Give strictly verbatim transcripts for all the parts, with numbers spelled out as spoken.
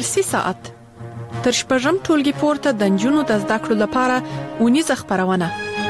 درسي ساعت تر شپږم ټولګي پورته د نجونو د زده کړو لپاره اونیزه خپرونه.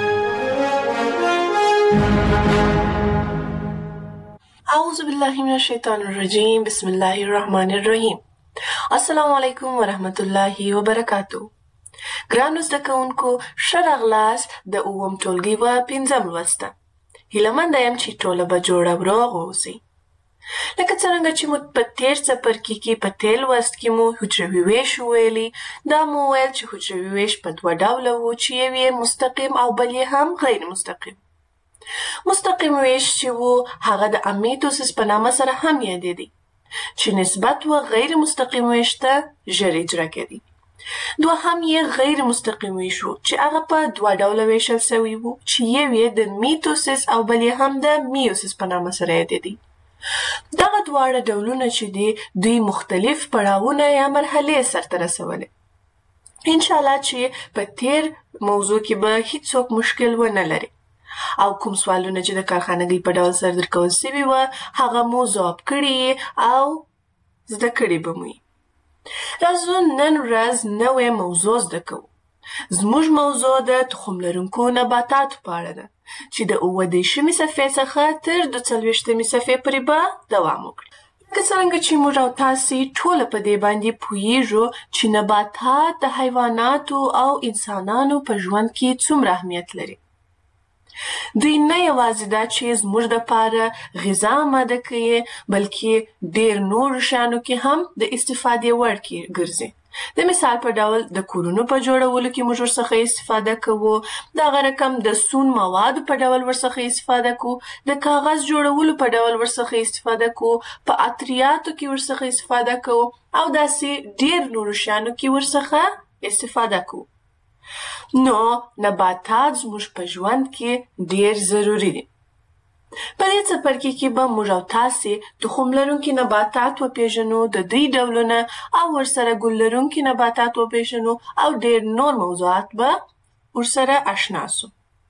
اعوذ بالله من الشیطان الرجیم. بسم الله الرحمن الرحیم. السلام علیکم ورحمت الله وبرکاتو. ګرانو زده کوونکو، ښه راغلاست د اووم ټولګي په پنځم لوست ته. هیله منده یم چې ټوله به جوړ او روغ اوسئ. لکه څرنګه چې مو په تېر څپرکي کې په تېر لوست کې مو حجروي ویش وویلي، دا مو وویل چې حجروي ویش په دوه ډوله و چې یو یې مستقیم او بل یې هم غیر مستقیم. مستقیم ویش چې و هغه د امیتوسیس په نامه سره هم یادېدی، چې نسبت و غیر مستقیم ویش ته ژر اجرا کېدی. دوهم یې غیر مستقیم ویش و چې هغه په دوه ډوله ویشل سوی و چې یو یې د میتوسیس او بل یې هم د میوسیس په نامه سره یادېدی. دغه دواړه ډولونه چې دي دوی مختلف پړاوونه یا مرحلې سرته رسولې. انشاءالله چې په تېر موضوع کې به هیڅوک مشکل ونه لري او کوم سوالونه چې د کارخانګۍ په ډول سره درکول سوي وه هغه مو ځواب کړي او زده کړي به مو. راځو نن ورځ نوې موضوع زده کوو. زموږ موضوع د تخم لرونکو نباتاتو په اړه ده چې د اووه دېرشمې صفحې څخه تر دوه څلوېښتمې صفحې پورې به دوام وکړي. لکه څرنګه چې موږ او تاسې ټوله په دې باندې پوهیږو چې نباتات د حیواناتو او انسانانو په ژوند کې څومره اهمیت لري. دوی نه یوازې دا چې زموږ دپاره غذا آماده کوي، بلکې ډېر نورو شیانو کې هم د استفادې وړ کې ګرځي. د مثال په ډول د کورونو په جوړولو کې موږ ورڅخه استفاده کوو، دغه رقم د سون موادو په ډول ورڅخه استفاده کوو، د کاغذ جوړولو په ډول ورڅخه استفاده کوو، په عطریاتو کې ورڅخه استفاده کوو او داسې ډېر نورو شیانو کې ورڅخه استفاده کوو. نو نباتات زموږ په ژوند کې ډېر ضروري دي. په دې څپرکي کې به موږ او تاسې تخم لرونکي نباتات وپېژنو، د دوی ډولونه او ورسره ګل لرونکي نباتات وپېژنو او ډېر نور موضوعات به ورسره اشنا سو.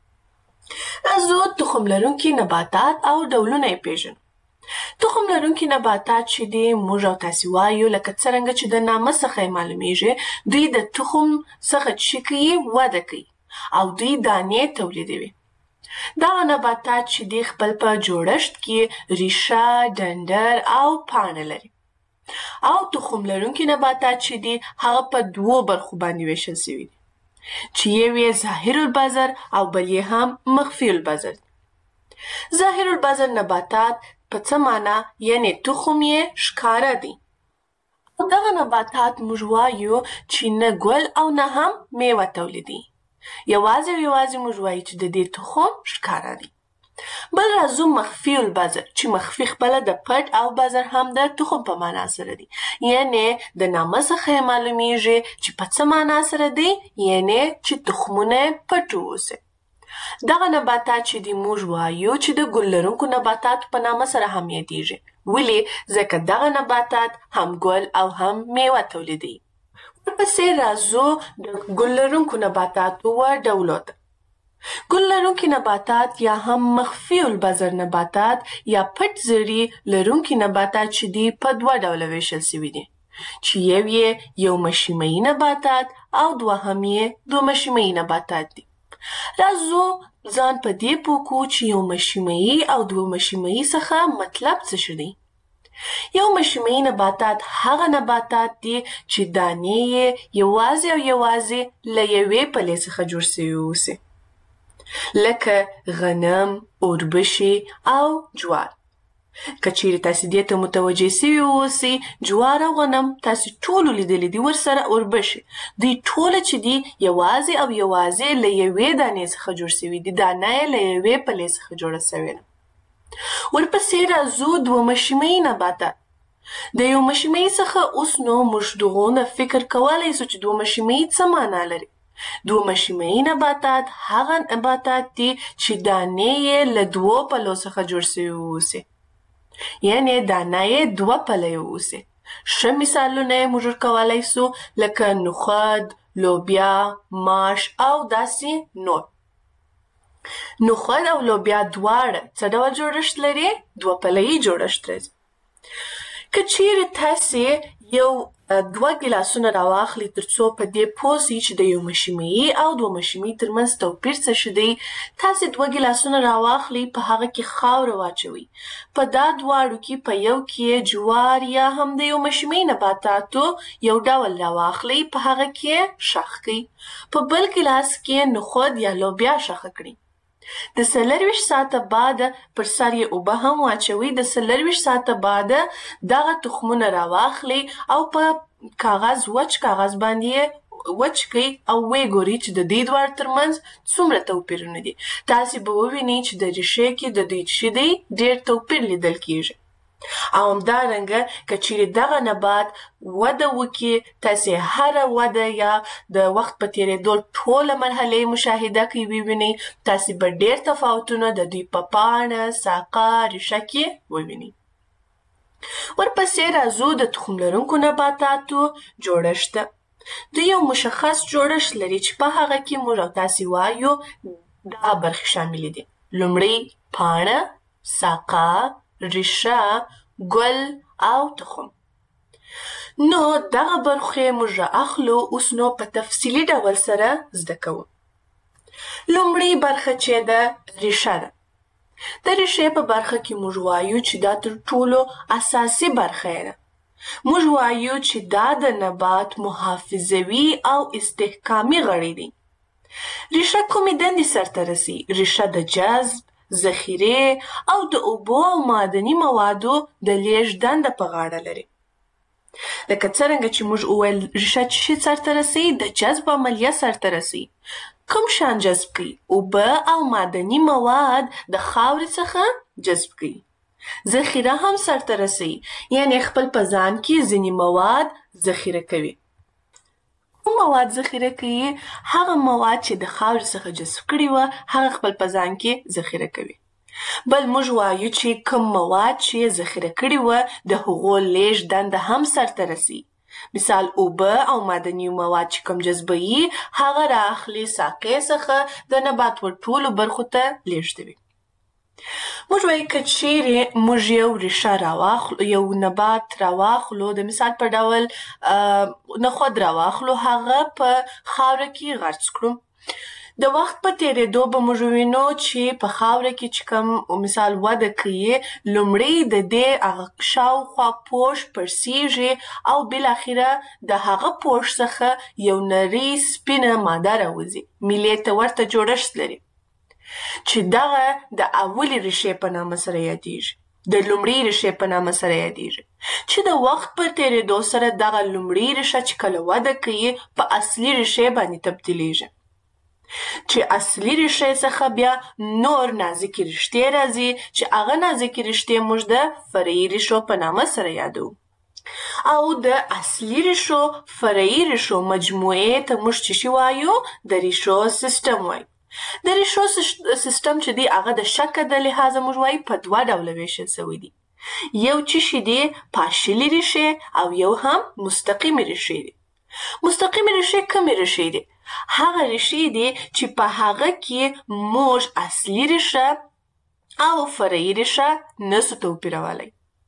راځو تخم لرونکي نباتات او ډولونه یې پېژنو. تخم لرونکي نباتات چې دي موږ او تاسې وایو لکه څرنګه چې د نامه څخه یې معلومیږي، دوی د تخم څخه چې کوي وده کوي او دوی دانې تولیدوي. دغه نباتات چې دي خپل په جوړښت کې ریشه، ډنډر او پاڼه لري. او تخم لرونکي نباتات چې دي هغه په دوو برخو باندې ویشل سوي دي چې یو یې ظاهر البذر او بل یې هم مخفي البذر. ظاهر البذر نباتات په څه معنا یعنې تخم یې ښکاره دی. او دغه نباتات موږ وایو چې نه ګل او نه هم میوه تولیدي. یوازې او یوازې موږ وایو چې د دې تخم ښکاره دی. بل راځو مخفي البذر چې مخفي خپله د پټ او بذر هم د تخم په معنا سره دی. یعنې د نامه څخه یې معلومیږي چې په څه معنا سره دی، یعنې چې تخمونه یې پټ واوسي. دغه نباتات چې دي موږ وایو چې د ګل لرونکو نباتاتو په نامه سره هم یادیږي. ولې؟ ځکه دغه نباتات هم ګل او هم میوه تولیدوي. ورپسې راځو د ګل لرونکو نباتاتو و ډولو ته. ګل لرونکي نباتات یا هم مخفي البذر نباتات یا پټ زړي لرونکي نباتات چې دي په دوه ډوله ویشل سوي دي چې یو یې یو مشیمه‌ایي نباتات او دوهم یې دوه مشیمه‌ایي نباتات دي. راځو ځان په دې پوه کړو چې یو مشیمه‌ایي او دوه مشیمه‌ایي څخه مطلب څه شی دی. یو مشیمه‌ایي نباتات هغه نباتات دي چې دانې یې یوازې او یوازې له یوې پلې څخه جوړ سوي اوسي، لکه غنم، اوربشې او جوار. که چیرې تاسې دې ته متوجه سوي اوسئ، جوار او غنم تاسې ټولو لیدلي دي، ورسره اوربشې، دوی ټوله چې دي یوازې او یوازې له یوې دانې څخه جوړ سوي دي، دانه یې له یوې پلې څخه جوړه سوې ده. ورپسې راځو دوه مشیمه‌ایي نباتات. د یو مشیمه‌ایي څخه اوس نو موږ دغونه فکر کولی سو چې دوه مشیمه‌ایي څه معنا لري. دوه مشیمه‌ایي نباتات هغه نباتات دي چې دانې یې له دوو پلو څخه جوړ سوي اوسي، یعنې دانه یې دوه پلې اوسي. ښه مثالونه یې موږ ورکولی سو لکه نخود، لوبیا، ماش او داسې نور. نخود او لوبیا دواړه څه ډول جوړښت لري؟ دوه پله‌یي جوړښت لري. که چیرې تاسې یو دوه ګیلاسونه راواخلي تر څو په دې پوه سي چې د یو مشیمیي او دوه مشیمیي ترمنځ توپیر څه شی دی. تاسې دوه ګیلاسونه راواخلي، په هغه کې خاوره واچوئ. په دا دواړو کې په یو کې جوار یا هم د یو مشیمیي نباتاتو یو ډول راواخلئ، په هغه کې شخ کړئ. په بل ګیلاس کې نخود یا لوبیا شخه کړئ. د څلرویشت ساعته بعد پر سر یې اوبه هم واچوئ. د څلرویشت ساعته بعد دغه تخمونه راواخلئ او په کاغذ وچ کاغذ باندې یې وچ کړئ او ویې ګورئ چې د دې دواړو ترمنځ څومره توپیرونه دي. تاسې به ووینئ چې د ریښې کې د دوی چې دی ډېر توپیر لیدل کیږي. او همدارنګه که چیرې دغه نبات وده وکړي، تاسې هره وده یا د وخت په تېرېدو ټوله مرحلې مشاهده کوي ووینئ، تاسې به ډېر تفاوتونه د دوی په پاڼه، ساقه، ریښه کې ووینئ. ورپسې راځو د تخم لرونکو نباتاتو جوړښت ته. دوی یو مشخص جوړښت لري چې په هغه کې موږ او تاسې وایو دغه برخې شاملې دي: لومړی پاڼه، ساقه، ریښه، ګل او تخم. نو دغه برخې موږ رااخلو، اوس نو په تفصیلي ډول سره زده کوو. لومړی برخه چې ده ریښه ده. د ریښې په برخه کې موږ وایو چې دا تر ټولو اساسي برخه ده. موږ وایو چې دا د نبات محافظوي او استحکامي غړي دي. ریښه کومې دندې سرته رسي؟ ریښه د جذب، ذخیرې او د اوبو او معدني موادو د لیږد دنده په غاړه لري. لکه څرنګه چې موږ وویل ریښه څه شي سرته رسوي؟ د جذب عملیه سرته رسوي. کوم شیان جذب کوي؟ اوبه او معدني مواد د خاورې څخه جذب کوي. ذخیره هم سرته رسوي، یعنې خپل په ځان کې ځینې مواد ذخیره کوي. کوم مواد ذخیره کوي؟ هغه مواد چې د خاورې څخه جذب کړي وه هغه خپل په ځان کې ذخیره کوي. بل موږ وایو چې کوم مواد چې ذخیره کړي وه د هغو لیږد دنده هم سرته رسي. مثال اوبه او معدني مواد چې کوم جذبوي هغه رااخلي ساقې څخه د نبات ور ټولو برخو ته لیږدوي. موږ وایو که چیرې موږ یو ریښه راواخلو، یو نبات راواخلو، د مثال په ډول نخود راواخلو، هغه په خاوره کې غرس کړو. د وخت په تېرېدو به موږ ووینو چې په خاوره کې چې کوم مثال وده کوي، لومړی د دې هغه شاوخوا پوښ پړسیږي او بالاخره د هغه پوښ څخه یو نرۍ سپینه ماده راوځي، میلې ته ورته جوړښت لري چې دغه د اولې ریښې په نامه سره یادیږي، د لومړۍ ریښې په نامه سره یادیږي، چې د وخت په تېرېدو سره دغه لومړۍ ریښه چې کله وده کوي په اصلي ریښې باندې تبدیلیږي، چې اصلي ریښې څخه بیا نور نازکې رشتې راځي چې هغه نازکې رشتې موږ د فرعي ریښو په نامه سره یادوو. او د اصلي ریښو فرعي ریښو مجموعې ته موږ څه شی وایو؟ د ریښو سیستم وایو. د ریښو سیستم چې دی هغه د شکل د لحاظه موږ وایو په دوه ډوله ویشل شوی دی. یو چې شی دی پاشلي ریښې او یو هم مستقیمې ریښې دي. مستقیمې ریښې کومې ریښې دي؟ هغه ریښې دي چې په هغه کې موږ اصلي ریښه او فرعي ریښه نسو توپیرولی.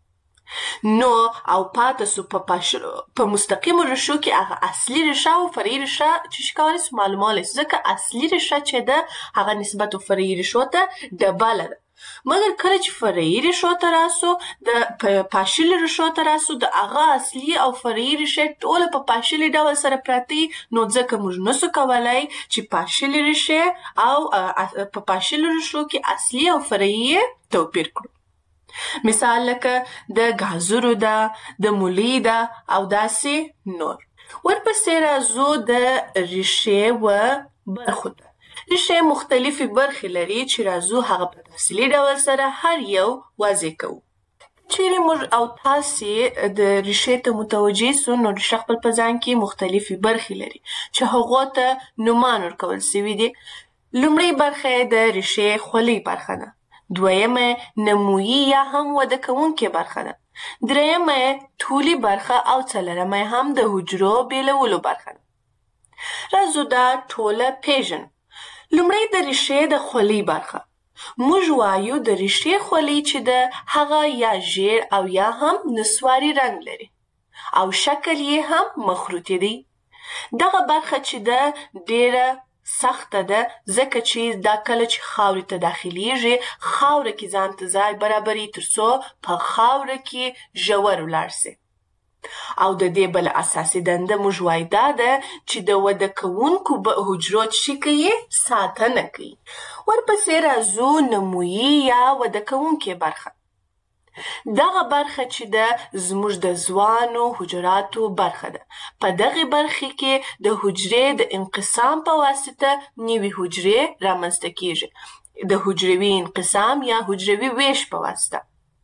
نو او پاته سو په پاشلو په مستقیمو ریښو کې هغه اصلي ریښه او فرعي ریښه چې شي کولی سو معلومولی سو، ځکه اصلي ریښه چې ده هغه نسبت فرعي ریښو ته ډبله ده. مګر کله چې فرعي ریښو ته راسو، د پاشلي ریښو ته راسو، د هغه اصلي او فرعي ریښې ټوله په پاشلي ډول سره پراته نو ځکه موږ نسو کولی چې پاشلي ریښې او په پاشلو ریښو کې اصلي او فرعي توپیر کړو. مثال لکه د ګازرو ده، د مولی ده او داسې نور. ورپسې راځو د ریښې و برخو ته. ریښې مختلفې برخې لري چې راځو هغه په تفصیلي ډول سره هر یو واضح کوو. چیرې موږ او تاسې د ریښې ته متوجه سو نو ریښه خپل په ځان کې مختلفې برخې لري چې هغو ته نومان ورکول سوي دي. لومړۍ برخه یې د ریښې خولۍ برخه ده. دویمه نمویي یا هم وده کوونکې برخه ده. دریمه طولي برخه او څلورمه هم د حجرو بیلولو برخه ده. راځو دا ټوله پیژنو. لومړی د ریښې د خولۍ برخه. موږ وایو د ریښې خولۍ چې ده هغه یا ژیړ او یا هم نسواري رنګ لري. او شکل یې هم مخروطي دی. دغه برخه چې ده ډیره سخته ده ځکه چې دا کله چې خاورې ته داخلیږي خاوره کې ځان ته ځای برابري تر څو په خاوره کې ژور ولاړ سي. او د دې بل اساسي دنده موږ وایو دا ده چې د وده کوونکو حجرو چې کوي ساتنه کوي. ورپسې راځو نمویي یا وده کوونکې برخه. دغه برخه چې ده زموږ د ځوانو حجراتو برخه ده. په دغه برخه کې د حجرې د انقسام په واسطه نوي حجرې رامنځته کیږي. د حجروي انقسام یا حجروي ویش په واسطه.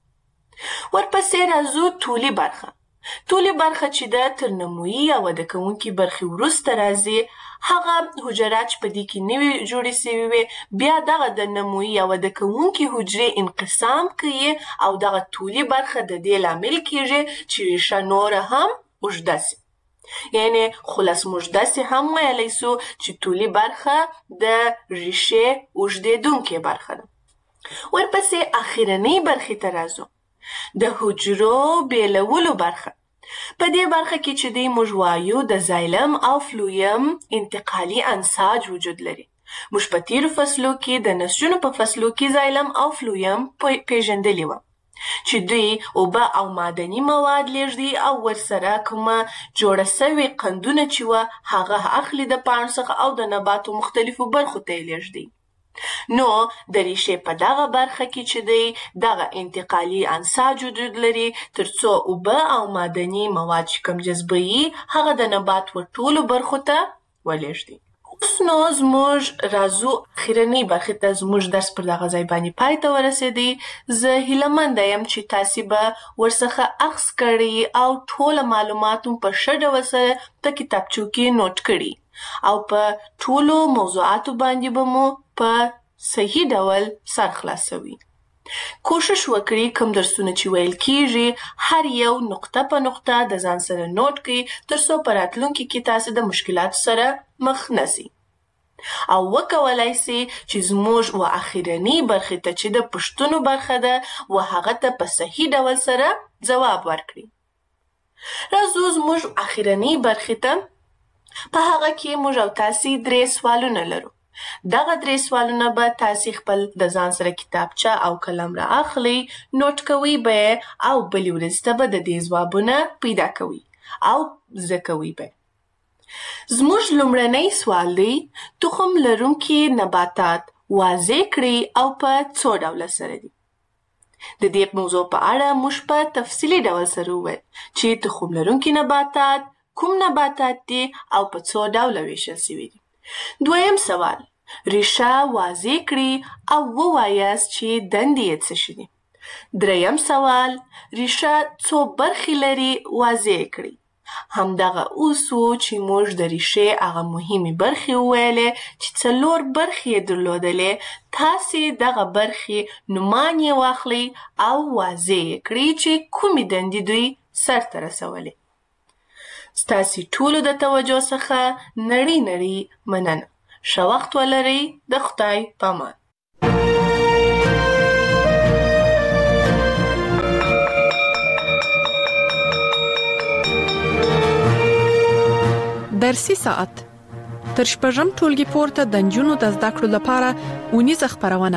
ورپسې راځو طولي برخه. طولي برخه چې ده تر نمویي یا وده کوونکې برخې وروسته راځي. هغه حجرات چې په دې کې نوي جوړې سوي وي بیا دغه د نمویي یا وده کوونکې حجرې انقسام کوي او دغه طولي برخه د دې لامل کیږي چې ریښه نوره هم اوږده سي. یعنې خلاص موږ داسې هم ویلی سو چې طولي برخه د ریښې اوږدېدونکې برخه ده. ورپسې اخرنۍ برخې ته راځو. د حجرو بیلولو برخه. په دې برخه کې چې دی موږ وایو د زایلم او فلویم انتقالي انساج وجود لري. موږ په تیرو فصلو کې د نسجونو په فصلو کې زایلم او فلویم پیژندلي وه چې دوی اوبه او معدني مواد لیږدي او ورسره کومه جوړه سوې قندونه چې وه هغه اخلي د پاڼو څخه او د نباتو مختلفو برخو ته یې لیږدي. نو د ریښې په دغه برخه کې چې دی دغه انتقالي انساج وجود لري تر څو اوبه او معدني مواد چې کوم جذبوي هغه د نبات ور ټولو برخو ته ولیږدي. اوس نو زموږ راځو اخرنۍ برخې ته. زموږ درس پر دغه ځای باندې پای ته ورسېدی. زه هیله یم چې تاسې به ورڅخه اخذ کړي او ټوله معلومات په ښه ډول سره په کتابچو کې نوټ کړي او په ټولو موضوعاتو باندې به مو په صحیح ډول سر خلاصوي. کوشش وکړئ کوم درسونه چې ویل کیږي هر یو نقطه په نقطه د ځان سره نوٹ کړئ تر څو په راتلونکي کې تاسو د مشکلاتو سره مخ نشئ. او وکولای سي چې زموږ و اخرنۍ برخې ته چې د پوښتنو برخه ده و هغه ته په صحیح ډول سره ځواب ورکړي. راځو زموږ اخرنۍ برخې ته. په هغه کې موږ او تاسې درې سوالونه لرو. دغه درې سوالونه به تاسې خپل د ځان سره کتابچه او قلم را اخلئ، نوټ کوئ به یې او بلې ورځې ته به د دې ځوابونه پیدا کوئ او زده کوئ به. زموږ لومړنی سوال دی: تخم لرونکي نباتات واضح کړئ او په څو ډوله سره دي. د دې موضوع په اړه موږ په تفصیلي ډول سره وویل چې تخم لرونکي نباتات کوم نباتات دي او په څو ډوله ویشل شوي دي. دویم سوال: ریښه واضح کړئ او ووایاست چې دندې یې څه شي دي. دریم سوال: ریښه څو برخې لري واضح کړئ. همدغه اوس و چې موږ د ریښې هغه مهمې برخې وویلې چې څلور برخې یې درلودلې. تاسې دغه برخې نومان یې واخلئ او واضح یې کړئ چې کومې دندې دوی سرته رسولې. ستاسې ټولو د توجه څخه نړۍ نړۍ مننه. ښه وخت ولرئ. د خدای په امان. درسي ساعت تر شپږم ټولګي پورته د نجونو د زده کړو لپاره اونیزه خپرونه.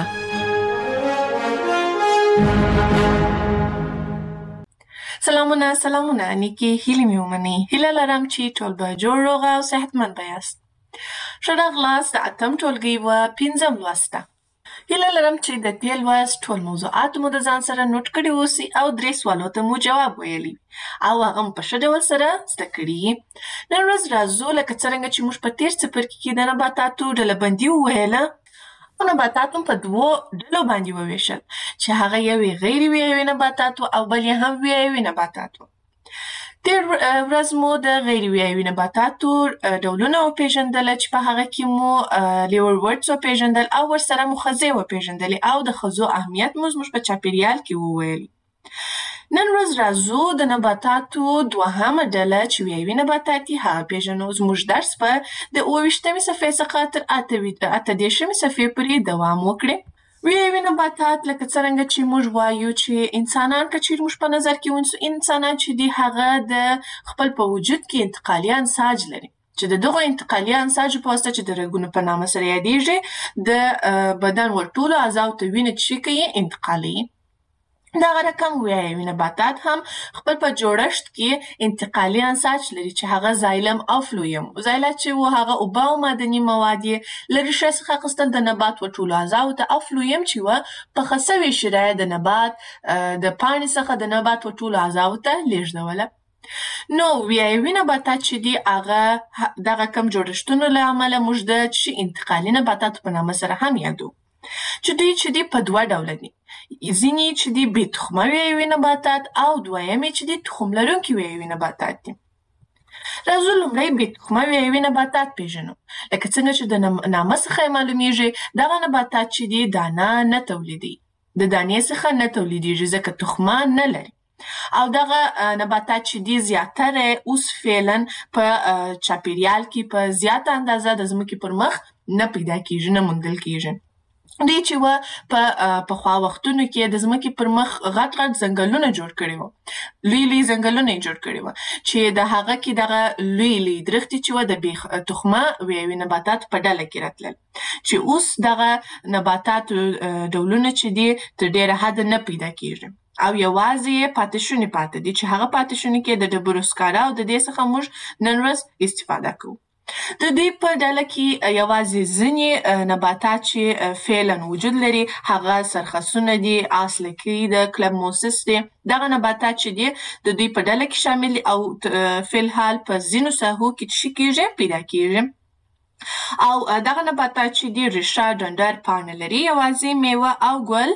سلامونه سلامونه نیکی هیلې مې ومنئ. هیله لرم چې ټول به جوړ روغ او صحتمند به یاست. ښه راغلاست د اتم ټولګي و پنځم لوست ته. هیله لرم چې د دې لوست ټول موضوعات مو د ځان سره نوٹ کړي اوسئ او درې سوالو ته مو جواب ویلی او هغه مو په ښه ډول سره زده کړي. نن ورځ راځو لکه څرنګه چې موږ په تېر څپرکي کې د نباتاتو ډلهبندي وویله، نباتات هم په دوو ډلو باندې وویشل چې هغه یوې غیر ویایوي نباتات او بل یې هم ویایوي نباتات و. تېر ورځ مو د غیر ویایوي نباتاتو ډولونه وپېژندله چې په هغه کې مو لیورورډز وپېژندل او ورسره مو خزې وپېژندلې او د خزو اهمیت مو زموږ په چاپېریال کې وویلي. نن ورځ راځو د نباتاتو دوهمه ډله چې ویایوي نباتات دي هغه پېژنو. زموږ درس به د اوه ویشتمې صفحې څخه تر اته دېرشمې صفحې پورې دوام وکړي. ویایوي نباتات لکه څرنګه چې موږ وایو چې انسانان که چیرې موږ په نظر کې ونیسو، انسانان چې دي هغه د خپل په وجود کې انتقالي انساج لري چې د دغو انتقالي انساجو په واسطه چې د رګونو په نامه سره یادېږي د بدن ور ټولو اعضاو ته وینه چې کوي انتقالوي. دغه رقم ویایوي نباتات هم خپل په جوړښت کې انتقالي انساج لري چې هغه زایلم او فلویم. زایله چې و هغه اوبه او معدني مواد یې له ریښې څخه اخیستل د نبات و ټولو اعضاو ته، او فلویم چې و پخه سوې شیره د نبات د پاڼې څخه د نبات و ټولو اعضاو ته لیږدوله. نو ویایوي نباتات چې دي هغه دغه کم جوړښتونو له امله موږ د چې انتقالي نباتاتو په نامه سره هم یادو، چې دوی چې دي په دوه ډوله دي. ځینې چې دي بې تخمه ویایوي نباتات او دویمې چې دي تخم لرونکي ویایوي نباتات دي. راځو لومړی بې تخمه ویایوي نباتات پېژنو. لکه څنګه چې د نامه څخه یې معلومیږي دغه نباتات چې دي دانه نه تولیدوي، د دانې څخه نه تولیدیږي ځکه تخمه نه لري. او دغه نباتات چې دي زیاتره اوس فعلا په چاپیریال کې په زیاته اندازه د ځمکې پر مخ نه پیدا کیږي، نه موندل کیږي. دوی چې و په پخوا وختونو کې د ځمکې پر مخ غټ غټ ځنګلونه جوړ کړي وو، لوی لوی ځنګلونه یې جوړ کړي وو چې د هغه کې دغه لوی لوی درختې چې و د بې تخمه ویایوي نباتاتو په ډله کې راتلل، چې اوس دغه نباتاتو ډولونه چې دي تر ډېره حده نه پیدا کیږي او یوازې یې پاتې شوني پاتې دي، چې هغه پاتې شوني کې د ډبرو سکاره او د دې څخه موږ نن ورځ استفاده کوو. د دوی په ډله کې یوازې ځینې نباتات چې فعلا وجود لري هغه سرخسونه دي، آسلکي د کلبموسس دي. دغه نباتات چې دي د دوی په ډله کې شامل دي او فلحال په ځینو ساحو کې چې کیږي پیدا کیږي. او دغه نباتات چې دي ریښه، ډنډر، پاڼه لري، یوازې میوه او ګل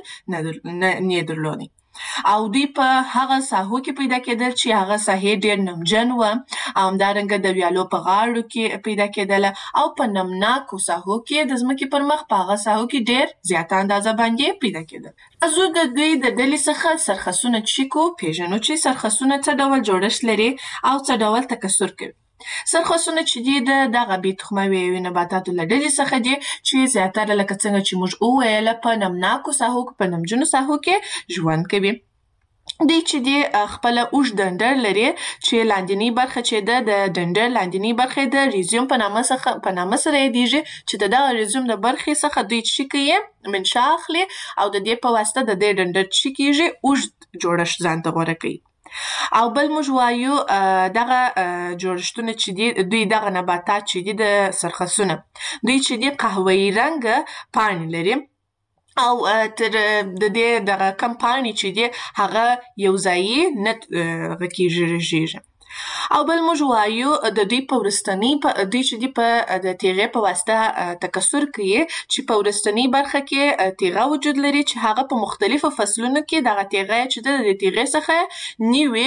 نه درلودي. او دوی په هغه ساحو کې پیدا کېدل چې هغه ساحې ډېر نمجن و، او همدارنګه د ویالو په غاړو کې پیدا کېدله او په نمناکو ساحو کې د ځمکې پر مخ په هغه ساحو کې ډېر زیاته اندازه باندې پیدا کېدل. راځو د دوی د ډلې څخه سرخسونه چې کو پېژنو چې سرخسونه څه ډول جوړښت لري او څه ډول تکثر کوي. سرخسونه چې دي د دغه بې تخمه ویایوي نباتاتو له ډلې څخه دي چې زیاتره لکه څنګه چې موږ وویله په نمناکو ساحو په نمجنو ساحو کې ژوند کوي. دوی چې دي خپله اوږد ډنډر لري چې لاندینۍ برخه چې ده د ډنډر لاندینۍ برخه د ریزیوم په نامه څخه په نامه سره یادېږي، چې د دغه ریزیوم د برخې څخه دوی چې کوي منشا اخلي او د دې په واسطه د دې ډنډر چې کیږي اوږد جوړښت ځان ته غوره کوي. او بل موږ وایو دغه جوړښتونه چې دي دوی دغه نباتات چې دي د سرخسونه دوی چې دي قهوه‌ایي رنګه پاڼې لري او تر د دې دغه کم پاڼې چې دي هغه یو ځایي نه غکیږي رژیږي. او بل موږ وایو د دوی په وروستنۍ دوی چې دي په د تیغې په واسطه تکثر کوي چې په وروستنۍ برخه کې تیغه وجود لري چې هغه په مختلفو فصلونو کې دغه تیغه چې ده د تیغې څخه نوې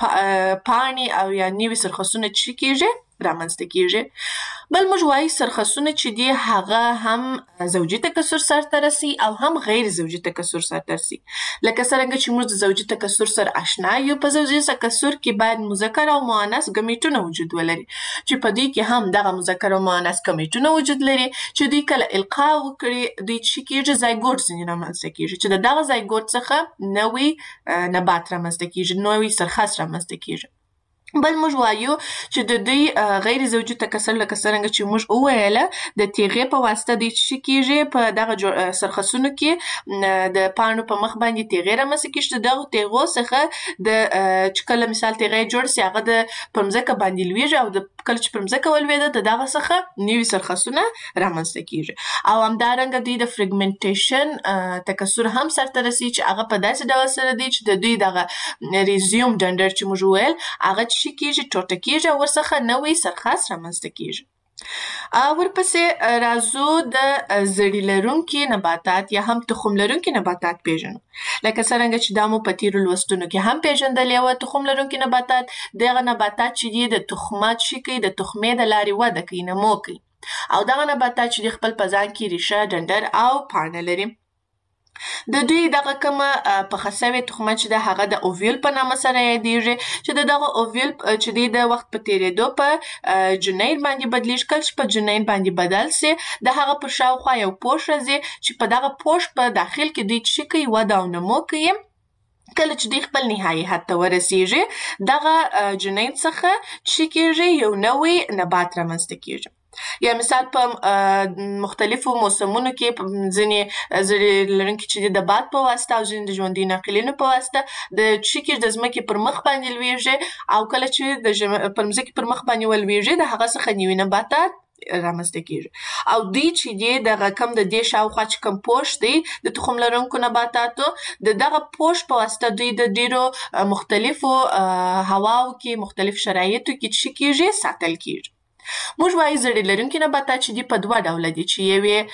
پاڼې او یا نوې سرخسونه چې کیږي رامنځته کیږي. بل موږ وایو سرخسونه چې دي هغه هم زوجي تکثر سرته رسي او هم غیر زوجي تکثر سرته رسي. لکه څرنګه چې موږ د زوجي تکثر سره آشنا یو، په زوجي تکثر کې باید مذکر او مؤنث ګمیټونه وجود ولري چې په دوی کې هم دغه مذکر او مؤنث ګمیټونه وجود لري چې دوی کله القا وکړي دوی چې کیږي زایګوټ ځینې رامنځته کیږي چې د دغه زایګوټ څخه نوی نبات رامنځته کیږي، نوی سرخس رامنځته کیږي. بل موږ وایو چې د دوی غیر زوجي تکثر لکه څرنګه چې موږ وویله د تیغې په واسطه دوی چې کیږي په دغه سرخسونو کې د پاڼو په مخ باندې تیغې رامنځته کیږي. د دغو تیغو څخه د چې کله مثال تیغې جوړ سي هغه د پر مځکه باندې لویږي او د کله چې پر مځکه ولوېده د دغه څخه نوي سرخسونه رامنځته کیږي. او همدارنګه دوی د فریګمنټیشن تکثر هم سرته رسي چې هغه په داسې ډول سره دی چې د دوی دغه ریزیوم ډنډر چې موږ وویل هغه چې کیږي ټوټه کیږي او ورڅخه نوی سرخس رامنځته کیږي. ورپسې راځو د زړي لرونکي نباتات یا هم تخم لرونکي نباتات پیژنو. لکه څرنګه چې دا مو په تیرو لوستونو کې هم پیژندلې وه. تخم لرونکي نباتات دغه نباتات چې دي د تخمات چې کوي د تخمې د لارې وده کوي، نمو کوي. او دغه نباتات چې خپل په ځان کې ریښه، ډنډر او پاڼه لري. د دوی دغه کومه پخه سوې تخمه چې ده هغه د اوویل په نامه سره یادېږي چې د دغه اوویل چې دی د وخت په تېرېدو په جنین باندې بدلیږي. کله چې په جنین باندې بدل سي د هغه په شاوخوا یو پوښ راځي چې په دغه پوښ په داخل کې دوی څه کوي وده او نمو کوي. کله چې دوی خپل نهایي حد ته ورسېږي دغه جنین څخه څه کېږي یو نوی نبات رامنځته کېږي. یا مثال په مختلفو موسمونو کې ځینې زړې لرونکي چې د باد په واسطه او ځینې د ژوندي ناقلینو په واسطه د څه کېږي د ځمکې پر مخ باندې لویږي او کله چې د پر ځمکې پر مخ باندې ولویږي د هغه څخه نوي نباتات رامنځته کېږي. او دوی چې دی دغه کم د دې شاوخوا چې کوم پوښ دی د تخم لرونکو نباتاتو د دغه پوښ په واسطه دوی د ډېرو مختلفو هواو کې مختلف شرایطو کې څه کېږي ساتل کېږي. موږ وایو زړې لرونکي نباتات چې دي په دوه ډوله دي چې یو یې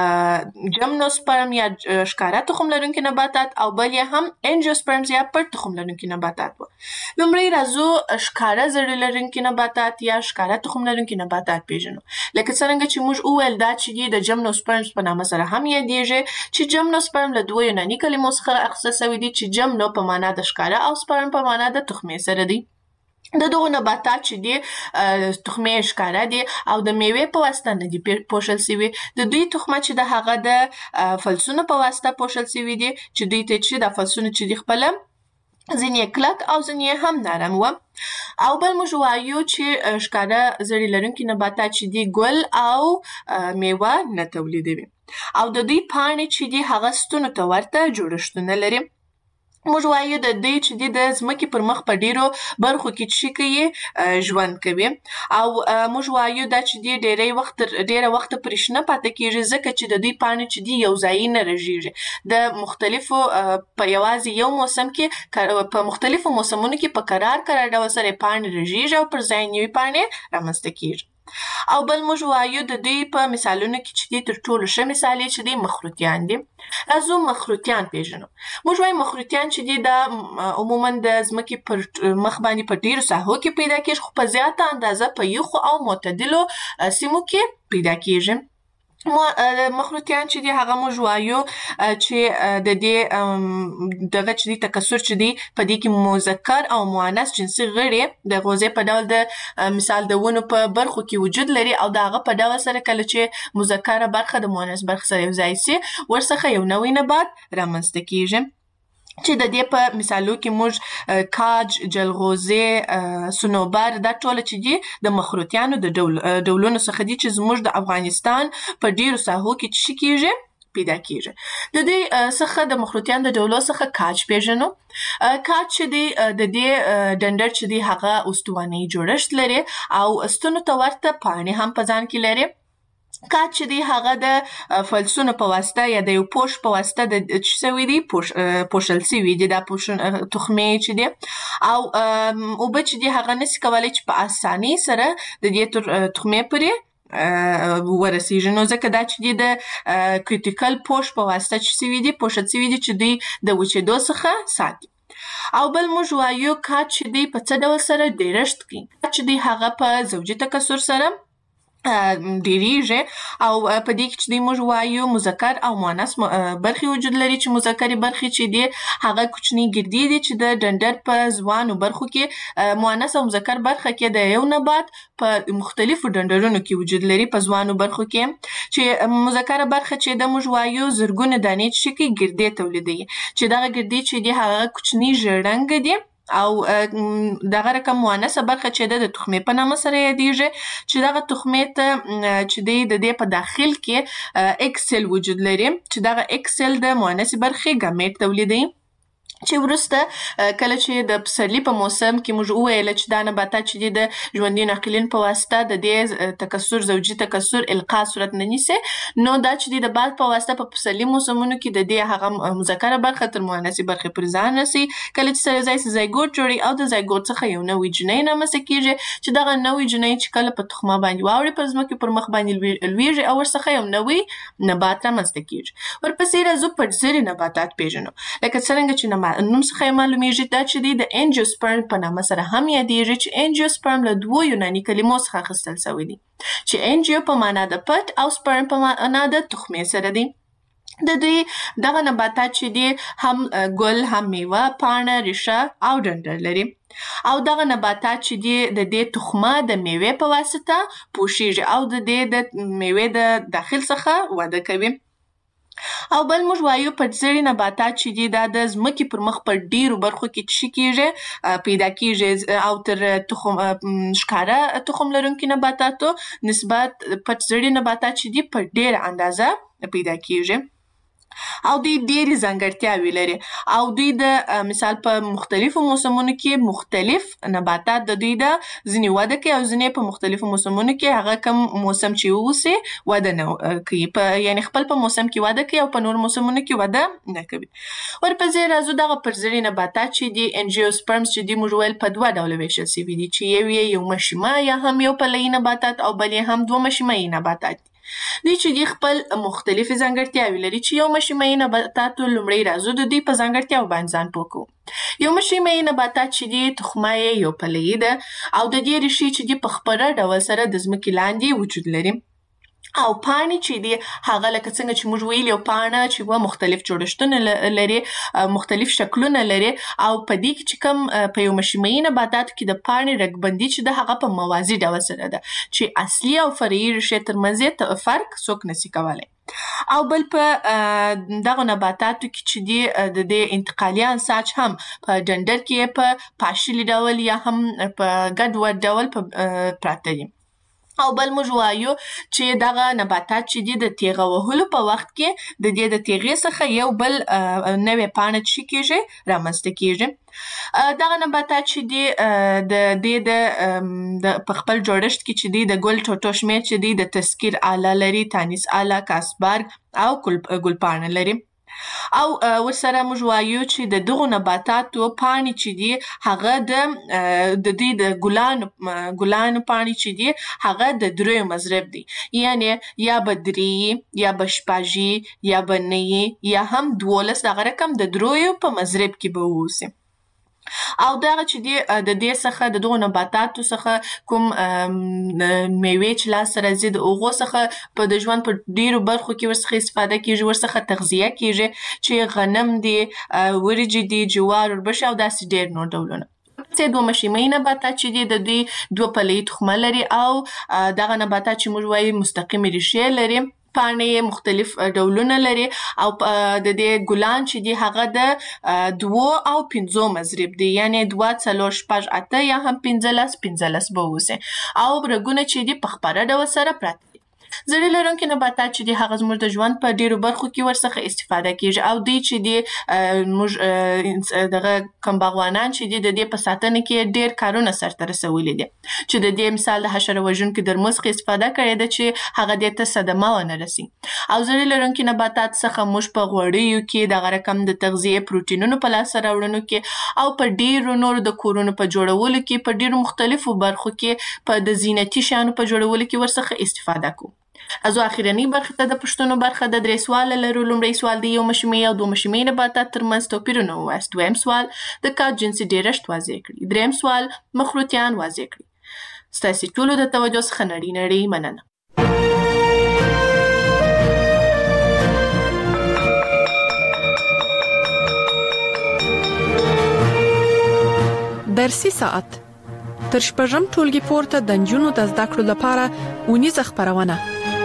جمنوسپرم یا ښکاره تخم لرونکي نباتات او بل یې هم انجیوسپرمز یا پټ تخم لرونکي نباتات وو. لومړی راځو ښکاره زړې لرونکي نباتات یا ښکاره تخم لرونکي نباتات پیژنو. لکه څرنګه چې موږ وویل دا چې دي د جمنوسپرمز په نامه سره هم یادېږي چې جمنوسپرم له دوو یوناني کلمو څخه اخیستل سوي دي چې جمنو په معنا د ښکاره او سپرم په معنا د تخمې سره دی. د دغو نباتات چې دي تخمې ښکاره دي او د میوې په واسطه نه دي پوښل سوي. د دوی تخمه چې د هغه د فلسونو په واسطه پوښل سوي دي چې دوی ته چې د فلسونو چې دي خپله ځینې یې کلک او ځینې یې هم نرم وه. او بل موږ وایو چې ښکاره زړې لرونکي نباتات چې دي ګل او میوه نه تولیدوي او د دوی پاڼې چې دي هغه ستونو ته ورته جوړښتونه لري. موږ وایو د دوی چې دي د ځمکې پر مخ په ډېرو برخو کې څه کوي ژوند کوي او موږ وایو دا چې دي ډېری وخت ډېره وخته پرې شنه پاتې کېږي ځکه چې د دوی پاڼې چې دي یو ځایي نه رژېږي. د مختلفو په یوازې یو موسم کې په مختلفو موسمونو کې په کرار کرار ډول سره پاڼې رژېږي او پر ځای نوې پاڼې رامنځته کېږي. او بل موږ وایو د دوی په مثالونو کې چې دي تر ټولو ښه مثال یې چې دي مخروطیان دي. راځو مخروطیان پیژنو. موږ وایو مخروطیان چې دي دا عموما د ځمکې پر مخ باندې په ډېرو ساحو کې پیدا کېږي خو په زیاته اندازه په یخو او معتدلو سیمو کې پیدا کېږي. مخروطیان چې دي هغه موږ وایو چې د دې دغه چې دي تکثر چې دي په دې کې مذکر او مؤنث جنسي غړي د غوزې په ډول د مثال د ونو په برخو کې وجود لري او د هغه په ډول سره کله چې مذکره برخه د مؤنث برخه سره یو ځای سي ورڅخه یو نوی نبات رامنځته کېږي چې د دې په مثالو کې موږ کاج، جلغوزي، صنوبر دا ټول چې دي د مخروطیانو د ډولونو څخه دي چې زموږ د افغانستان په ډیرو ساحو کې څه کېږي پیدا کېږي. د دې څخه د مخروطیانو د ډولو څخه کاج پیژنو. کاج چې دی د دې ډنډر چې دی هغه استواني جوړښت لري او ستونو ته ورته پاڼې هم په ځان کې لري. کاج چې دی هغه د فلسونو په واسطه یا د یو پوښ په واسطه د څه سوي دي پوښل سوي دي دا تخمې چې دي او اوبه چې دي هغه نسي کولی چې په اسانۍ سره د دې تخمې پورې ورسېږي نو ځکه دا چې دي د کریټیکل پوښ په واسطه چې سوي دي پوښل سوي دي چې دوی د وچېدو څخه ساتي. او بل موږ وایو کاج چې دی په څه ډول سره ډېرښت کوي. کاج چې دی هغه په زوجي تکثر سره ډیریږي او په دې کې چې دی موږ وایو مذکر او مؤنث برخې وجود لري چې مذکرې برخې چې دي هغه کوچني ګردې دي چې د ډنډر په ځوانو برخو کې مؤنث او مذکر برخه کې د یو نبات په مختلفو ډنډرونو کې وجود لري په ځوانو برخو کې چې مذکره برخه چې د موږ وایو زرګونه دانې چې کوي ګردې تولیدوي چې دغه ګردې چې دي هغه کوچني ژیړ رنګه دي او دغه رقم مؤنثه برخه چې ده د تخمې په نامه سره یادېږي چې دغه تخمې ته چې دی د دې په داخل کې اکسل وجود لري چې دغه اکسل د مؤنثې برخې ګامیټ تولیدوي چې وروسته کله چې د پسرلي په موسم کې موږ وویل چې دا نباتات چې دي د ژوندي ناقلین په واسطه د دې تکثر زوجي تکثر القا صورت نه نیسي نو دا چې دي د باد په واسطه په پسرلي موسمونو کې د دې هغه مذکره برخه تر مؤنثې برخې پورې ځان رسي کله چې سره ځای سي زایګوټ جوړي او د زایګوټ څخه یو نوی جنین رامنځته کېږي چې دغه نوی جنین چې کله په تخمه باندې واوړي پر ځمکې پر مخ باندې لویږي او ورڅخه یو نوی نبات رامنځته کېږي. ورپسې راځو پټزري نباتات پیژنو. لکه څرنګه چې نوم څخه معلومیږي دا چې دی د انجیوسپرم په نامه سره هم یادېږي چې انجیوسپرم له دوو یوناني کلمو څخه اخیستل سوی دی چې انجیو په معنا د پټ او سپرم په معنا د تخمې سره دی. د دوی دغه نباتات چې دي هم ګل، هم میوه، پاڼه، ریښه او ډنډر لري. او دغه نباتات چې دي د دې تخمه د میوې په واسطه پوشیږي او د دې د میوې د داخل څخه وده کوي. او بل موږ وایو پټزړي نباتات چې دي دا د ځمکې پر مخ په ډیرو برخو کې څه کیږي پیدا کیږي او تر تخم ښکاره تخم لرونکي نباتاتو نسبت پټزړي نباتات چې دي په ډیره اندازه پیدا کیږي. او دوی ډېرې ځانګړتیاوې لري او دوی د مثال په مختلفو موسمونو کې مختلف نباتات د دوی د ځینې وده کوي او ځینې په مختلفو موسمونو کې هغه کوم موسم چې ووسي وده نه کوي، په یعنی خپل په موسم کې وده کوي او په نور موسمونو کې وده نه کوي. ورپسې راځو دغه پرزړي نباتات چې دي انجیوسپرمز چې دي موږ ویل په دوه ډوله ویشل سوي دي چې یو یې یو مشیمه یا هم یو پلوي نباتات او بل یې هم دوه مشیمه نباتات دي. دوی چې دي خپل مختلفې ځانګړتیاوې لري چې یو مشیمه نباتاتو لومړی راځو د دوی په ځانګړتیاو باندې ځان پوه کوو. یو مشیمه نباتات چې دي تخمه یې یو پلوي ده او د دې ریښې چې دي په خپره ډول سره د ځمکې لاندې وجود لري. او پاڼې چې دي هغه لکه څنګه چې موږ ویل یو پاڼه چې و مختلف جوړښتونه لري، مختلف شکلونه لري او په دې کې چې کوم په یو مشیمه نباتاتو کې د پاڼې رګبندي چې د هغه په موازي ډول سره ده چې اصلي او فرعي ریښې ترمنځ فرق څوک نشي کولی. او بل په دغه نباتاتو کې چې دي د دې انتقالي انساج هم په ډنډر کې په پاشلي ډول یا هم په ګډوډ ډول پراته دي. او بل موږ وایو چې دغه نباتات چې دي د تیغه وهلو په وخت کې د دې د تیغې څخه یو بل نوې پاڼه چې کیږي رامنځته کیږي. دغه نباتات چې دي د دې د په خپل جوړښت کې چې دي د ګل ټوټو شمېر چې دي د تذکیر آله لري، تانیس آله، کاسبرګ او ګلپاڼه لري. او ورسره موږ وایو چې د دغو نباتاتو پاڼې چې دي هغه د د دې د ګلانو ګلانو پاڼې چې دي هغه د دریو مضرب دي، یعنی یا به درې یا به شپږ یا به نه یا هم دولس دغه رقم د دریو په مضرب کې به واوسي. او دغه چې دي د دې څخه د دغو نباتاتو څخه کوم میوې چې لاسته راځي د هغو څخه په د ژوند په ډیرو برخو کې ورڅخه استفاده کیږي، ورڅخه تغذیه کیږي چې غنم دي، وریجې دي، جوار، وربشې او داسې ډیر نور ډولونه. چې دوه مشیمه نباتات چې دي د دوی دوه پلوي تخمه لري او دغه نباتات چې موږ وایو مستقیمې ریښې لري، پاڼې مختلف ډولونه لري او د دې ګلان چې دي هغه د دوو او پنځو مضرب دي، یعنی دوه، څلور، شپږ، اته یا هم پنځلس پنځلس به واوسي. او رګونه چې دي په خپره ډول سره پراته دي. زړې لرونکي نباتات چې دي هغه زموږ د ژوند په ډیرو برخو کې ورڅخه استفاده کیږي او دوی چې دي موږ دغه کوم باغوانان چې دي د دې په ساتنه کې ډیر کارونه سرته رسولي دي چې د دې مثال د حشره وژونکي درملو څخه استفاده کړې ده چې هغه دې ته صدمه ونه رسي. او زړې لرونکي نباتات څخه موږ په غوړیو کې دغه رقم د تغذیې پروټینونو په لاسته راوړنو کې او په ډیرو نورو د کورونو په جوړولو کې په ډیرو مختلفو برخو کې په د زینتي شیانو په جوړولو کې ورڅخه استفاده کوو. ازو اخیرنی برخه ته د پښتنو برخه د درې سوال لرو. لومړی سوال د یو مشیمه او دوه مشیمه نباتات ترمنځ توپیرونه ووایاست. دویم سوال د کات جنسي ډیرښت واضح کړئ. دریم سوال مخروطیان واضح کړئ. ستاسې ټولو د توجه څخه نړۍ نړۍ مننه. درسي ساعت تر شپږم ټولګي پورته د نجونو د زده کړو لپاره اونیزه خپرونه.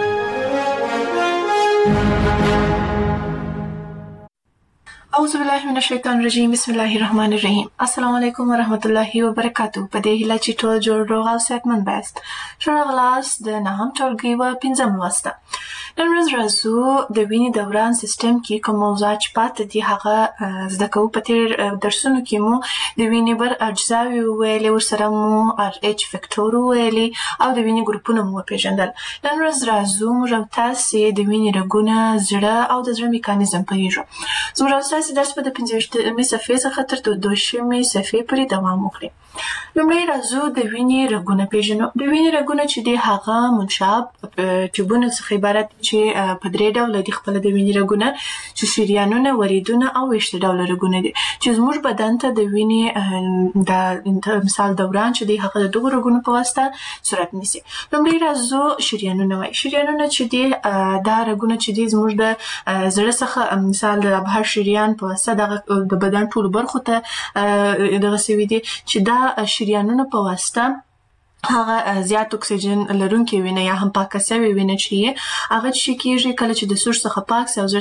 اعوذ بالله من الشیطان الرجیم بسم الله الرحمن الرحیم. السلام علیکم ورحمت الله وبرکاتو. په دې هیله چې ټول جوړ روغ او صحتمند یاست. ښه راغلاست د نهم ټولګي و پنځم لوست ته. نن ورځ راځو د وینې دوران سیستم کې کوم موضوعات چې پاتې دي هغه زده کوو. په تېر درسونو کې مو د وینې بر اجزاوې وویلې، ورسره مو ار ایچ فکټور وویلې او د وینې ګروپونه مو وپېژندل. نن ورځ راځو موږ او تاسې د وینې رګونه، زړه او د زړه میکانیزم پوهېږو. زموږ او ستاسې درس به د پنځه ویشتمې صفحې څخه تر دوه شلمې صفحې پورې دوام وکړي. لومړی راځو د وینې رګونه پېژنو. د وینې رګونه چې دي هغه منشاب ټیوبونو څخه عبارت دي چې په درې ډوله دي خپل د وینې رګونه چې شریانونه، وریدونه او ویشت ډوله رګونه دي چې زموږ بدن ته د وینې د مثال دوران چې دی هغه د دغو رګونو په واسطه صورت نیسي. لومړی راځو شریانونه وایي. شریانونه چې دی دا رګونه چې دی زموږ د زړه څخه مثال د ابهار شریان په واسطه دغه د بدن ټولو برخو ته دغه سوي دي چې دا شریانونه په واسطه هغه زیات اکسیجن لرونکې وینه یا هم پاکه سوې وینه چې هغه چې کېږي کله چې د سوچ څخه پاک سي او